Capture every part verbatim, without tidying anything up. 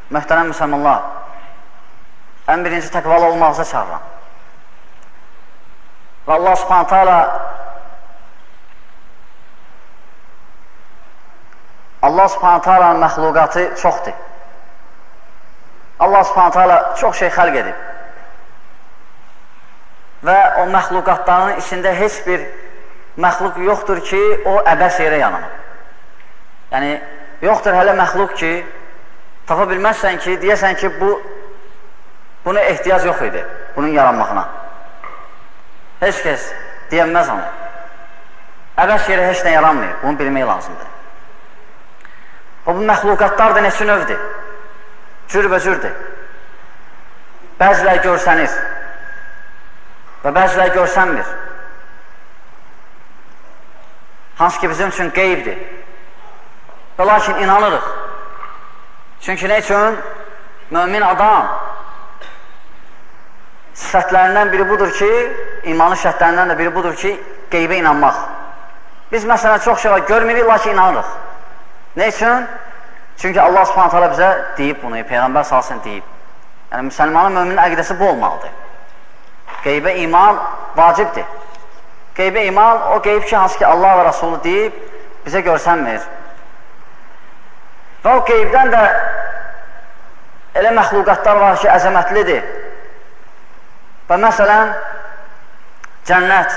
Möhtərəm müsəlmanlar, ən birinci təqvalı olmağıza çağıran. Və Allah subhanət hala Allah subhanət hala məxluqatı çoxdur. Allah subhanət hala çox şey xəlq edib. Və o məxluqatlarının içində heç bir məxluq yoxdur ki, o əbəs yerə yananır. Yəni, yoxdur hələ məxluq ki, tapa bilməzsən ki, deyəsən ki, bu buna ehtiyac yox idi, bunun yaranmağına. Heç kəs deyəməz onu. Əbəs yerə heç nə yaranmıyor, bunu bilmək lazımdır. O, bu məxluqatlar da neçə növdür? Cürbəcürdür. Bəziləri görsənir və bəziləri görsənmir. Hansı ki, bizim üçün qeybdir. Və lakin inanırıq. Çünki nə üçün? Mömin adam sifətlərindən biri budur ki, imanın şərtlərindən də biri budur ki, qeybə inanmaq. Biz məsələn çox şey var, görmürük, lakin inanırıq. Nə üçün? Çünki Allah subhanət hala bizə deyib bunu, Peyğəmbər salsın deyib. Yəni, müsəlmanın, möminin əqidəsi bu olmalıdır. Qeybə iman vacibdir. Qeybə iman o qeyb ki, hansı ki Allah və Rasulü deyib, bizə görsənmir. Və o qeybdən də elə məxluqatlar var ki, əzəmətlidir. Və məsələn, cənnət.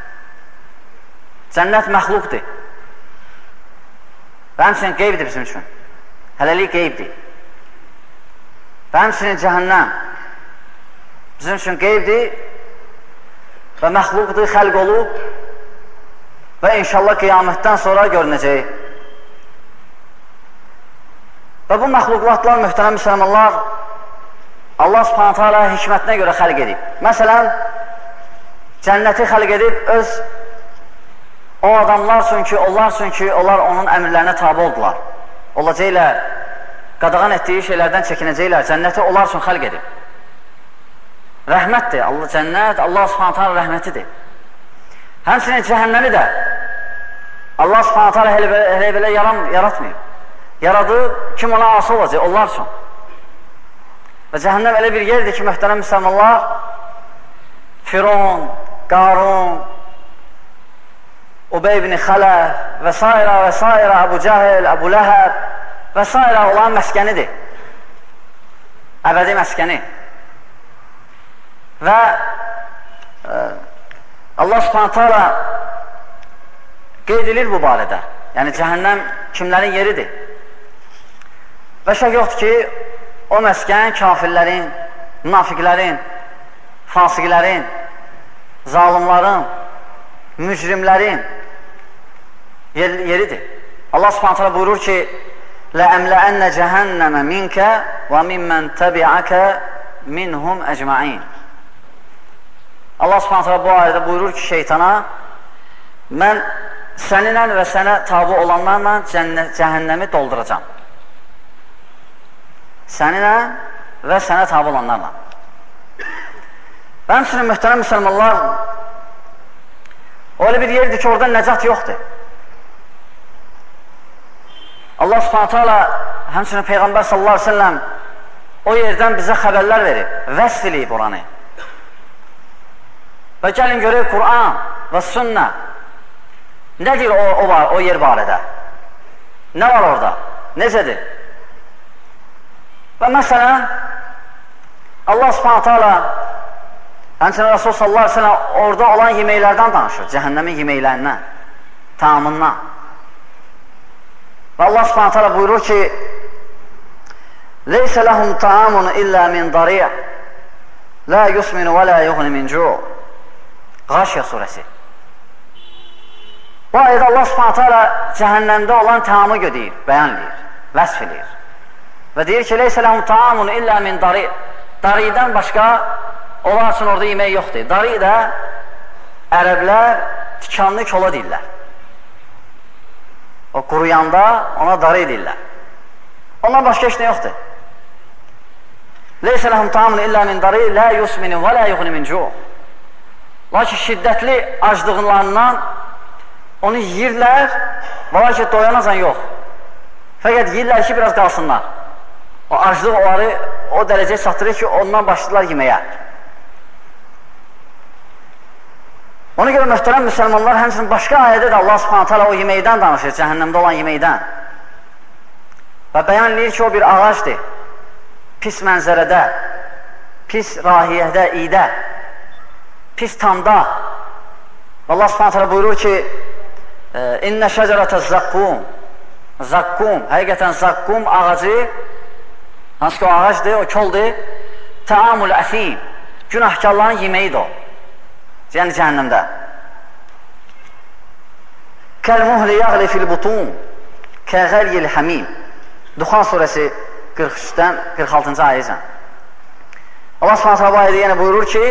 Cənnət məxluqdur. Və həmçinin qeybdir bizim üçün. Hələlik qeybdir. Və həmçinin cəhənnəm. Bizim üçün qeybdir və məxluqdur, xəlq olub və inşallah qiyamətdən sonra görünəcək. Və bu məxluqatlar, möhtərəm müsəlmanlar, Allah subhanətə alə hikmətinə görə xəlq edib. Məsələn, cənnəti xəlq edib öz o adamlar üçün ki, onlar üçün ki, onlar onun əmrlərinə tabi oldular. Olacaqlar, qadağan etdiyi şeylərdən çəkinəcəklər, cənnəti onlar üçün xəlq edib. Rəhmətdir, Allah, cənnət, Allah subhanətə alə rəhmətidir. Həmçinin cəhənnəmi də Allah subhanətə alə elə, elə belə yaratmayıb. Yaradıb, kim ona ası olacaq, onlar üçün. Və cəhənnəm elə bir yerdir ki, möhtərəm müsəlmanlar, Firon, Qarun, Ubey ibn Xələf və s. və s. Əbu Cəhil, Əbu Ləhəb və s. olan məskənidir. Əbədi məskəni. Və e, Allah subhanətə alə qeyd edilir bu barədə. Yəni, cəhənnəm kimlərin yeridir? Və şək yoxdur ki, o məskən kafirlərin, münafiqlərin, fasiqlərin, zalimların, mücrimlərin yer, yeridir. Allah subhanətə alə buyurur ki, لَأَمْلَأَنَّ جَهَنَّمَ مِنْكَ وَمِنْمَنْ تَبِعَكَ مِنْهُمْ أَجْمَعِينَ. Allah subhanətə alə bu ayədə buyurur ki, şeytana, mən səninlə və sənə tabi olanlarla cəhənnəmi dolduracam. Səninlə və sənə tabi olanlarla. Və həmçinin möhtərəm müsəlmanlar, o elə bir yerdir ki, orada nəcat yoxdur. Allah subhanətə alə həmçinin Peyğəmbər sallallahu aleyhi ve sellem o yerdən bizə xəbərlər verib, vəsf eləyib oranı. Və gəlin görək Qur'an və sünnə nədir o, o, var, o yer barədə? Nə var orada? Necədir? Və məsələn, Allah subhanətə alə həmçinin Rasul sallallahu aleyhi ve sellem orada olan yeməklərdən danışır, cəhənnəmin yeməklərindən, tamamından. Və Allah subhanətə alə buyurur ki, Leysə ləhum taamun illə min dariyə La yusminu və la yuğni min cu' Qaşiyə surəsi. Bu ayədə Allah subhanətə alə cəhənnəmdə olan taamı gödəyir, bəyanlayır, vəsf edir. Və deyir ki, Leysə ləhum taamun illə min dariyə Daridən başqa onlar üçün orada yemək yoxdur. Dari də ərəblər tikanlı kola deyirlər. O quruyanda ona dari deyirlər. Ondan başqa heç nə yoxdur. Leysə ləhum taamun illə min dari la yusminu və la yuğni min cu'. Lakin şiddətli aclığlarından onu yiyirlər və lakin doyanacaq yox. Fəqət yiyirlər ki, biraz qalsınlar. O aclıq onları o dərəcəyə çatdırır ki, ondan başladılar yeməyə. Ona görə möhtərəm müsəlmanlar, həmçinin başqa ayədə də Allah Subhanahu taala o yeməkdən danışır, cəhənnəmdə olan yeməkdən. Və bəyan edir ki, o bir ağacdır, pis mənzərədə, pis rahiyyədə, idə, pis tamda. Allah Subhanahu taala buyurur ki, İnnə şəcərətə zakkum, zakkum, həqiqətən zakkum ağacı, hansı ki o ağacdır, o koldur, təamul əfim, günahkarların yeməyidir o. Yəni cəhənnəmdə. Kəl-muhli yağli fil-butun, kəğəlyil həmim. Duxan surəsi qırx üçdən qırx altıncı ayəcən. Allah Subhanahu bu ayədə yenə buyurur ki,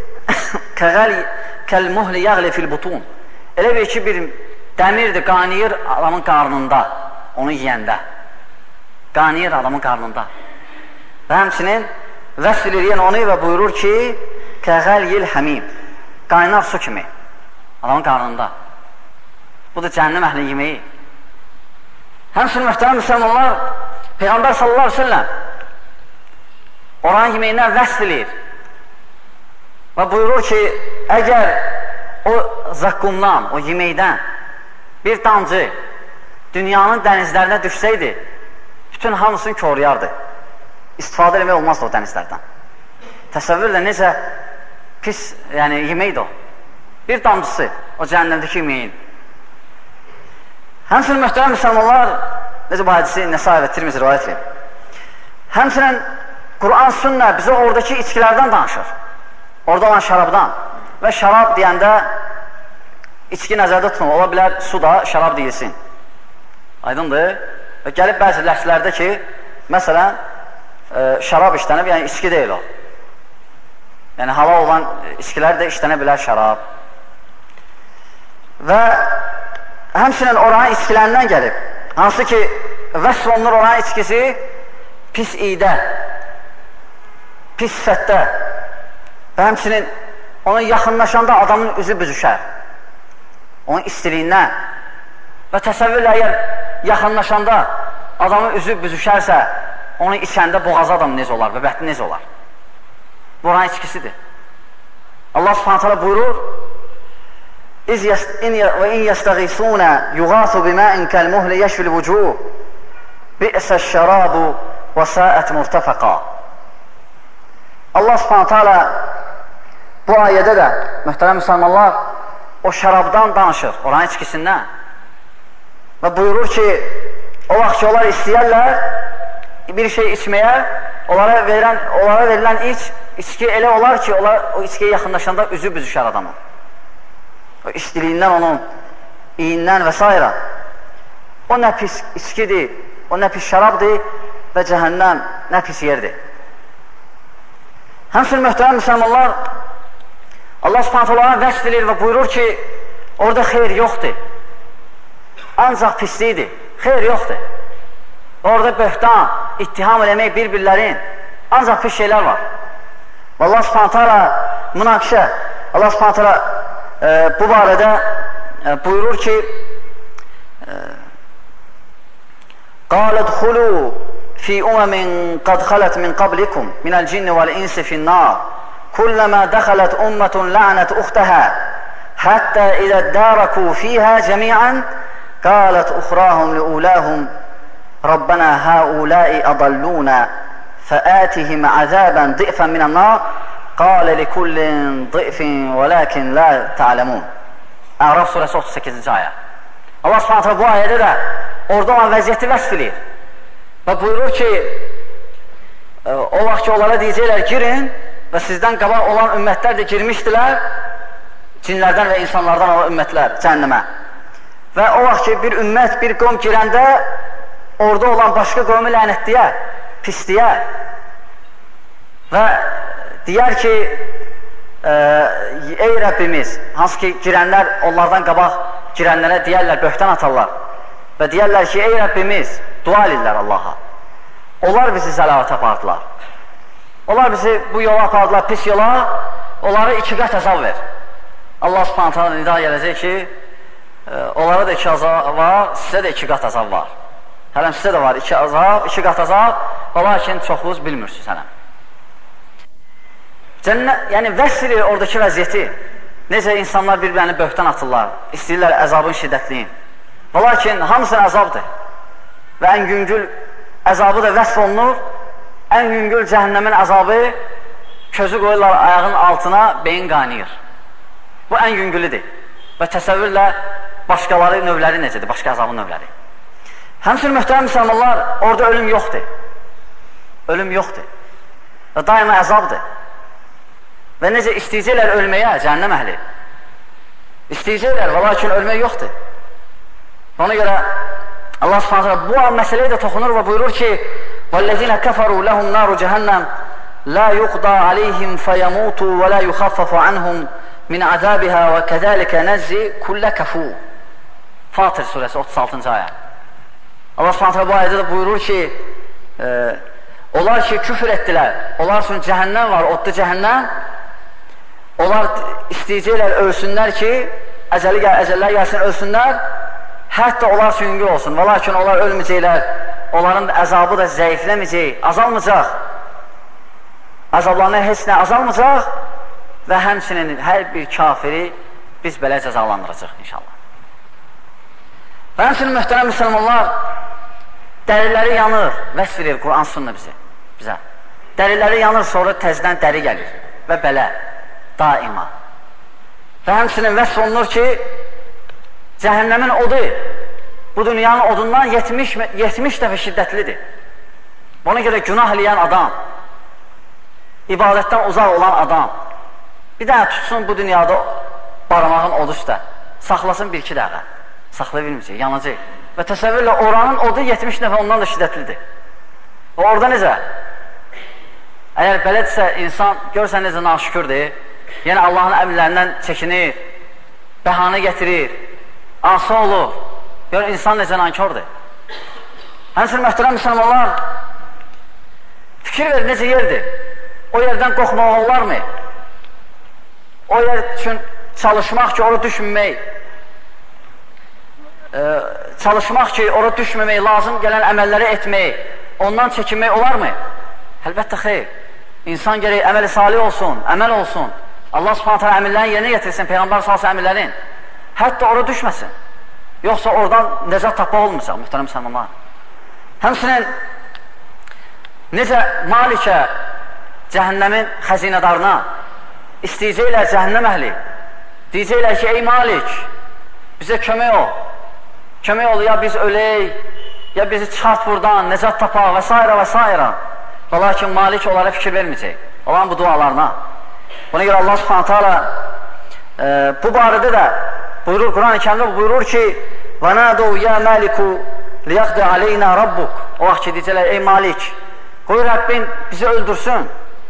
kəl-muhli yağli fil-butun. Elə bir ki, bir dəmirdir, qaniyir adamın qarnında, onu yiyəndə. Qaniyir adamın qarnında. Və həmçinin vəsf edir yenə onu və buyurur ki, kəğəlyil həmim. Qaynar su kimi, adamın qarnında. Bu da cəhənnəm əhlinin yeməyi. Həmçinin möhtərəm müsəlmanlar, Peyğəmbər sallallahu aleyhi ve sellem oranın yeməyindən vəsf edir və buyurur ki, əgər o zakkumdan, o yeməkdən bir damcı dünyanın dənizlərinə düşsəydi, bütün hamısını koruyardı. İstifadə eləmək olmazdı o dənizlərdən. Təsəvvürlə necə pis, yəni yeməkdir o. Bir damcısı o cəhənnəmdəki yeməyin. Həmçinin möhtərəm müsəlmanlar, necə bu hadisi Nəsai və Tirmizi rivayət edir. Həmçinin Quran sünnə bizə oradakı içkilərdən danışır. Orada olan şərabdan. Və şərab deyəndə içki nəzərdə tutulur. Ola bilər su da şərab deyilsin. Aydındır. Və gəlib bəzi ləhslərdə ki, məsələn, şərab işlənib, yəni içki deyil o. Yəni halal olan içkilər də işlənə bilər şərab. Və həmçinin oranın içkilərindən gəlib. Hansı ki, vəsf olunur oranın içkisi pis idə, pis sifətdə və həmçinin ona yaxınlaşanda adamın üzü büzüşər. Onun istiliyindən və təsəvvürlə əgər yaxınlaşanda adamın üzü büzüşərsə, onu içəndə boğazı adam necə olar və bətni necə olar? Bu oranın içkisidir. Allah Subhanahu taala buyurur: "İz in ve in yestaghisuna yughasu bima'in kal-muhli yashfil wujuh. Bi'sa'ş-şarabu ve sa'at murtafaqa." Allah Subhanahu taala bu ayədə də möhtərəm müsəlmanlar o şərabdan danışır, oranın içkisindən. Və buyurur ki, o vaxt ki onlar istəyərlər bir şey içməyə, onlara verilən, onlara verilən iç, içki elə olar ki, onlar o içkiyə yaxınlaşanda üzü büzüşər adamın. O istiliyindən onun, iyindən və s. O nə pis içkidir, o nə pis şərabdır və cəhənnəm nə pis yerdir. Həmçinin möhtərəm müsəlmanlar, Allah Subhanahu taala vəsf edir və buyurur ki, orada xeyr yoxdur. Ancaq pisliyidir, xeyr yoxdur. Orada böhtan, ittiham eləmək bir-birlərin, ancaq pis şeylər var. Və Allah Subhanahu taala münaqişə, Allah Subhanahu taala e, bu barədə e, buyurur ki, قَالَ ادْخُلُوا فِي أُمَمٍ قَدْ خَلَتْ مِنْ قَبْلِكُمْ مِنَ الْجِنِّ وَالْإِنْسِ فِي النَّارِ كُلَّمَا دَخَلَتْ أُمَّةٌ لَعْنَتْ أُخْتَهَا حَتَّى إِذَا ادَّارَكُوا فِيهَا جَمِيعًا قَالَتْ أُخْرَاهُمْ لِأُولَاهُمْ رَبَّنَا هَؤُلَاءِ أَضَلُّونَا فَآتِهِمْ عَذَابًا ضِعْفًا مِنَ النَّارِ قَالَ لِكُلٍّ ضِعْفٍ وَلَكِنْ لَا تَعْلَمُونَ. Əraf surəsi otuz səkkizinci ayə. Allah Subhanahu taala bu ayədə də orada olan vəziyyəti vəsf edir. Və buyurur ki, o vaxt ki onlara deyəcəklər, girin və sizdən qabaq olan ümmətlər də girmişdilər, cinlərdən və insanlardan olan ümmətlər cəhənnəmə. Və o vaxt ki bir ümmət, bir qom girəndə orada olan başqa qomu lənətləyər, pisləyər və deyər ki, ey Rəbbimiz, hansı ki girənlər onlardan qabaq girənlərə deyərlər, böhtan atarlar və deyərlər ki, ey Rəbbimiz, dua edirlər Allaha. Onlar bizi zəlavətə apardılar. Onlar bizi bu yola apardılar, pis yola, onları iki qat əzab ver. Allah Subhanahu taala nida gələcək ki, onlara da iki əzab var, sizə də iki qat əzab var. Hələm sizə də var iki azab, iki qat azab, və lakin çoxluğuz bilmirsiniz hələm. Cənnət, yəni vəsf edir oradakı vəziyyəti. Necə insanlar bir-birini böhtan atırlar, istəyirlər əzabın şiddətliyin. Və lakin hamısının əzabdır. Və ən yüngül əzabı da vəsf olunur. Ən yüngül cəhənnəmin əzabı közü qoyurlar ayağın altına, beyin qaynayır. Bu ən yüngülüdür. Və təsəvvürlə başqaları növləri necədir, başqa əzabın növləri. Həmçinin möhtərəm müsəlmanlar, orada ölüm yoxdur. Ölüm yoxdur. Və daima əzabdır. Və necə istəyəcəklər ölməyə, cəhənnəm əhli. İstəyəcəklər, və lakin ölmək yoxdur. Ona görə Allah subhanətə bu məsələyə də toxunur və buyurur ki, وَالَّذِينَ كَفَرُوا لَهُمْ نَارُ جَهَنَّمْ لَا يُقْضَى عَلَيْهِمْ فَيَمُوتُوا وَلَا يُخَفَّفُ عَنْهُمْ مِنْ عَذَابِهَا وَكَذَلِكَ نَزِّي كُلَّ كَفُورٍ. Fatır surəsi otuz altıncı ayə. Allah subhanətə bu ayədə də buyurur ki, e, onlar ki küfür etdilər, onlar üçün cəhənnəm var, odlu cəhənnəm, onlar istəyəcəklər ölsünlər ki, əcəli, əcəllər gəlsin ölsünlər, hətta onlar üçün yüngül olsun, və lakin onlar ölməyəcəklər, onların əzabı da zəifləməyəcək, azalmayacaq, əzablarına heç nə azalmayacaq və həmçinin hər bir kafiri biz belə cəzalandıracaq inşallah. Və həmçinin möhtərəm müsəlmanlar, dəriləri yanır, vəsf edir Quran sünnə bizi, bizə. Dəriləri yanır, sonra təzdən dəri gəlir və belə, daima. Və həmçinin vəsf olunur ki, cəhənnəmin odu, bu dünyanın odundan yetmiş, yetmiş dəfə şiddətlidir. Buna görə günah eləyən adam, ibadətdən uzaq olan adam, bir dənə tutsun bu dünyada barmağın odu üstə, saxlasın bir-iki dəqiqə, saxlaya bilməyəcək, yanacaq. Və təsəvvürlə oranın odu yetmiş dəfə ondan da şiddətlidir. Və orada necə? Əgər belədirsə, insan görsən necə naşükürdür, yəni Allahın əmrlərindən çəkinir, bəhanə gətirir, asa olur, gör insan necə nankordur. Həmçinin möhtərəm müsəlmanlar, fikir verir necə yerdir? O yerdən qorxmaq olarmı? O yer üçün çalışmaq ki, orada düşməmək, e, çalışmaq ki, orada düşməmək, lazım gələn əməlləri etmək, ondan çəkinmək olarmı? Əlbəttə xeyr. İnsan gərək əməli salih olsun, əməl olsun. Allah subhanətə əmrlərini yerinə getirsin, Peyğəmbər salsa əmrlərin. Hətta orada düşməsin. Yoxsa oradan nəcat tapmaq olmayacaq, mühtərəm müsəlmanlar. Həmçinin necə Malikə cəhənnəmin xəzinədarına istəyəcəklər cəhənnəm əhli, deyəcəklər ki, ey Malik, bizə kömək ol, kömək ol, ya biz ölək, ya bizi çıxart buradan, nəcat tapaq və s. və s. Və lakin Malik onlara fikir verməyəcək, olan bu dualarına. Buna görə Allah subhanətə alə e, bu barədə də buyurur, Quran-ı Kərimdə buyurur ki, وَنَادُوا يَا مَالِكُ لِيَقْدِ عَلَيْنَا رَبُّكُ. O vaxt ki, deyəcəklər, ey Malik, qoy Rəbbin bizi öldürsün.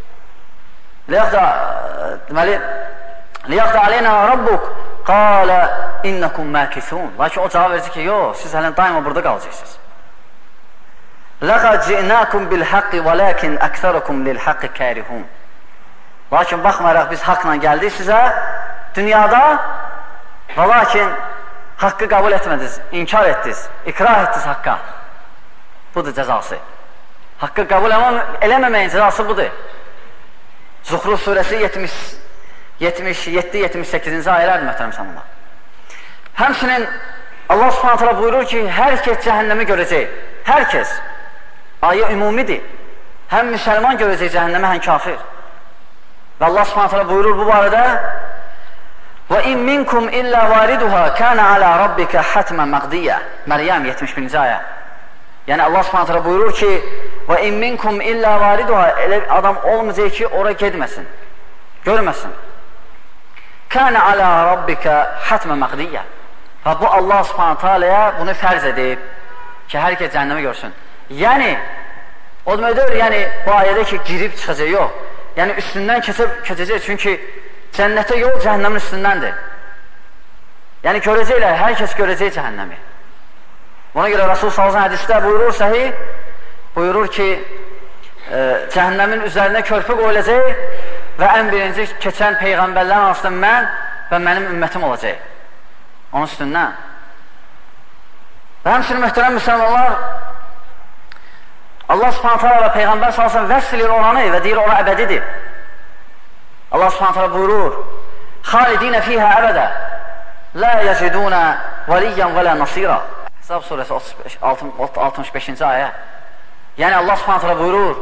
لِيَقْدِ عَلَيْنَا رَبُّكُ قَالَ إِنَّكُمْ مَاكِثُونَ. Lakin o cavab verir ki, yox, siz hələn daima burada qalacaqsınız. لَقَدْ جِئْنَاكُمْ بِالْحَقِّ وَلَكِنْ أَكْثَرُكُمْ لِلْحَقِّ كَارِهُونَ. Lakin baxmayaraq biz haqla gəldik sizə dünyada və lakin haqqı qəbul etmədiniz, inkar etdiniz, ikrah etdiniz haqqa. Budur cəzası. Haqqı qəbul eləməməyin cəzası budur. Zuhruf surəsi yetmiş yeddi yetmiş səkkizinci ayələrdir, möhtərəm müsəlmanlar. Həmçinin Allah subhanətə alə buyurur ki, hər kəs cəhənnəmi görəcək. Hər kəs. Ayə ümumidir. Həm müsəlman görəcək cəhənnəmi, həm kafir. Və Allah subhanətə alə buyurur bu barədə وَإِنْ مِنْكُمْ إِلَّا وَارِدُهَا كَانَ عَلَى رَبِّكَ حَتْمًا مَقْدِيًّا. Məryəm yetmiş birinci ayə. Yəni Allah subhanətə alə buyurur ki وَإِنْ مِنْكُمْ إِلَّا وَارِدُهَا. Elə adam olmayacaq ki, ora gedməsin, görməsin. كَانَ عَلَى رَبِّكَ حَتْمًا مَقْدِيًّا. Və bu Allah subhanətə aləyə bunu fərz edib ki, hər kəs cəhənnəmi görsün. Yəni, o deməkdir, yəni bu ayədə ki, girib çıxacaq, yox. Yəni üstündən keçib keçəcək, çünki cənnətə yol cəhənnəmin üstündəndir. Yəni görəcəklər, hər kəs görəcək cəhənnəmi. Buna görə Rasul sallallahu əleyhi və səlləm hədisdə buyurur səhih, buyurur ki, e, cəhənnəmin üzərinə körpü qoyulacaq və ən birinci keçən peyğəmbərlərin arasında mən və mənim ümmətim olacaq. Onun üstündən. Və həmçinin möhtərəm müsəlmanlar, Allah Subhanahu taala və Peyğəmbər sallallahu əleyhi və səlləm vəsf edir oranı və deyir ora əbədidir. Allah Subhanahu taala buyurur: "Xalidinə fīhə əbədə, la yecidunə veliyyan və la nasira." Hesab surəsi altmış beşinci ayə. Yəni Allah Subhanahu taala buyurur: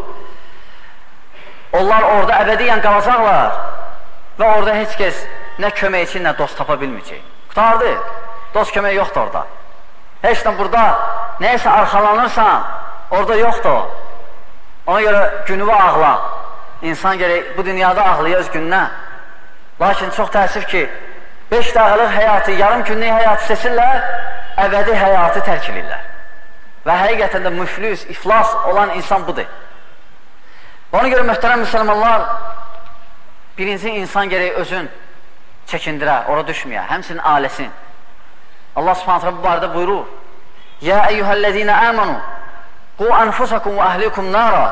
onlar orada əbədiyyən qalacaqlar və orada heç kəs nə köməkçi, nə dost tapa bilməyəcək. Qutardı, dost kömək yoxdur orada. Heç də burada nəyəsə arxalanırsan, orada yoxdur. Ona görə günüvə ağla. İnsan gərək bu dünyada ağlaya öz gününə. Lakin çox təəssüf ki, beş dəqiqəlik həyatı, yarım günlük həyatı seçirlər, əbədi həyatı tərk edirlər. Və həqiqətən də müflüs, iflas olan insan budur. Ona görə möhtərəm müsəlmanlar, birinci insan gərək özün çəkindirə, ora düşməyə, həmsinin ailəsin. Allah Subhanahu taala bu barədə buyurur: "Ya eyyuhellezina amanu qu anfusakum və ahlikum nara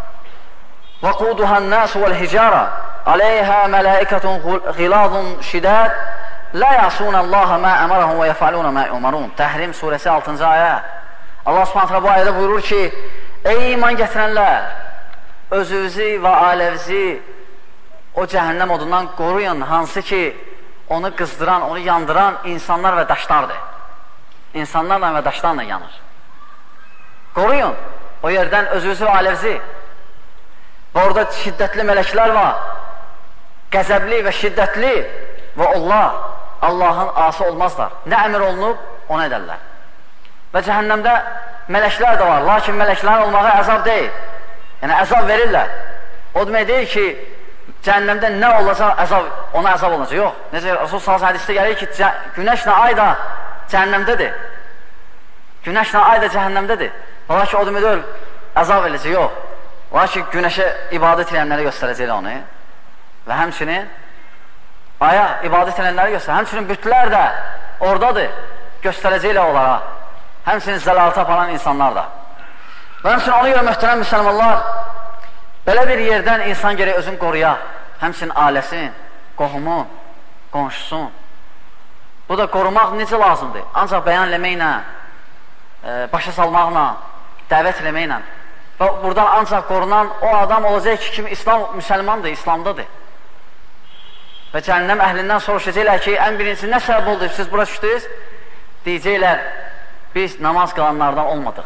və quduhan-nas vel-hicara alayha malaikatun ghilazun şidad la ya'sunallaha ma amarahum və yef'aluna ma yu'marun." Təhrim surəsi altıncı ayə. Allah Subhanahu taala bu ayədə buyurur ki: "Ey iman gətirənlər, özünüzü və ailənizi o cəhənnəm odundan qoruyun, hansı ki onu qızdıran, onu yandıran insanlar və daşlardır. İnsanlarla və daşlarla yanır. Qoruyun o yerdən özünüzü və ailənizi. Və orada şiddətli mələklər var, qəzəbli və şiddətli və onlar Allahın ası olmazlar. Nə əmr olunub, onu edərlər. Və cəhənnəmdə mələklər də var, lakin mələklərin olmağı əzab deyil. Yəni əzab verirlər. O demək deyil ki, cəhənnəmdə nə olacaq, əzab, ona əzab olacaq. Yox. Necə Rasul sallallahu əleyhi hədisdə gəlir ki, günəşlə ay da cəhənnəmdədir. Günəşlə ay da cəhənnəmdədir. Lakin o demək deyil, əzab edəcək. Yox. Lakin günəşə ibadət edənləri göstərəcəklər onu. Və həmçinin aya ibadət edənləri göstərəcək. Həmçinin bütlər də oradadır. Göstərəcəklər onlara. Həmçinin zəlalata aparan insanlar da. Və həmçinin ona görə möhtərəm müsəlmanlar, belə bir yerdən insan gərək özün qoruya, həmçinin ailəsin, qohumun, qonşusun. Bu da qorumaq necə lazımdır? Ancaq bəyan eləməklə, e, başa salmaqla, dəvət eləməklə. Və buradan ancaq qorunan o adam olacaq ki, kim İslam müsəlmandır, İslamdadır. Və cəhənnəm əhlindən soruşacaqlər ki, ən birinci nə səbəb oldu, siz bura düşdünüz? Deyəcəklər, biz namaz qılanlardan olmadıq.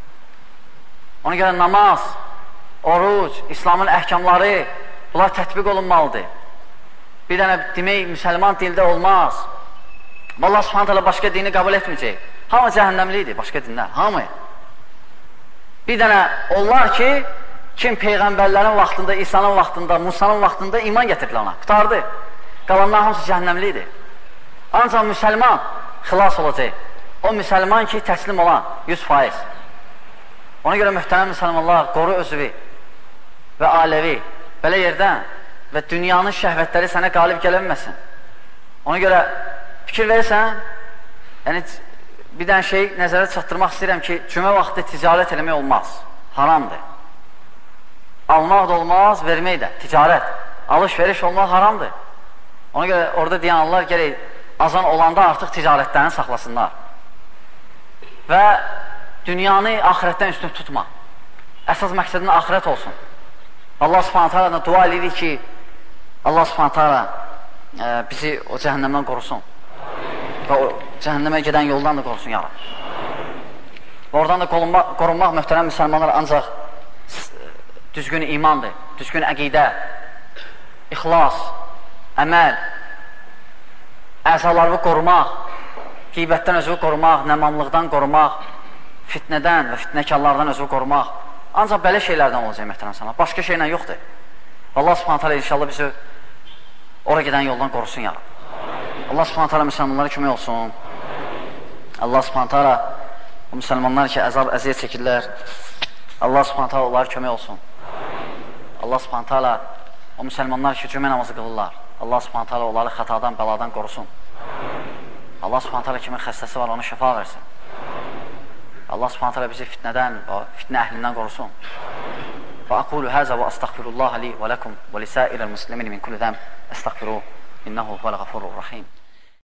Ona görə namaz, oruc, İslamın əhkamları, bunlar tətbiq olunmalıdır. Bir dənə demək, müsəlman dildə olmaz. Allah Subhanahu taala başqa dini qəbul etməyəcək. Hamı cəhənnəmlidir, başqa dinlər, hamı. Bir dənə onlar ki, kim Peyğəmbərlərin vaxtında, İsa'nın vaxtında, Musa'nın vaxtında iman gətirdilər ona, qutardı. Qalanlar hamısı cəhənnəmlidir. Ancaq müsəlman xilas olacaq. O müsəlman ki, təslim olan yüz faiz. Ona görə möhtərəm müsəlmanlar, qoru özüvi və ailəvi belə yerdən və dünyanın şəhvətləri sənə qalib gələ bilməsin. Ona görə fikir verirsən, yəni bir dənə şey nəzərə çatdırmaq istəyirəm ki, cümə vaxtı ticarət eləmək olmaz, haramdır. Almaq da olmaz, vermək də, ticarət, alış-veriş olmaq haramdır. Ona görə orada deyən Allah gərək azan olanda artıq ticarətlərini saxlasınlar. Və dünyanı axirətdən üstün tutma. Əsas məqsədin axirət olsun. Allah Subhanahu taala dua edirik ki, Allah Subhanahu taala e, bizi o cəhənnəmdən qorusun. Və o cəhənnəmə gedən yoldan da qorusun ya Rab. Və oradan da qorunmaq, qorunmaq möhtərəm müsəlmanlar ancaq düzgün imandır, düzgün əqidə, ixlas, əməl, əzalarını qorumaq, qeybətdən özünü qorumaq, nəmamlıqdan qorumaq, fitnədən və fitnəkarlardan özünü qorumaq. Ancaq belə şeylərdən olacaq möhtərəm müsəlmanlar. Başqa şeylə yoxdur. Allah Subhanahu taala inşallah bizi ora gedən yoldan qorusun ya Rab. Allah Subhanahu taala müsəlmanlara kömək olsun. Allah Subhanahu taala o müsəlmanlar ki, əzab, əziyyət çəkirlər, Allah Subhanahu taala onlara kömək olsun. Allah Subhanahu taala o müsəlmanlar ki, cümə namazı qılırlar, Allah Subhanahu taala onları xətadan, bəladan qorusun. Allah Subhanahu taala kimin xəstəsi var, ona şəfa versin. Allah Subhanahu taala bizi fitnədən, fitnə əhlindən qorusun. Və aqulu həzə və astəğfirullah li və ləkum və lisəirəl muslimin min kulli zəm əstəğfiruh, innəhu vəl-ğafurur rahim.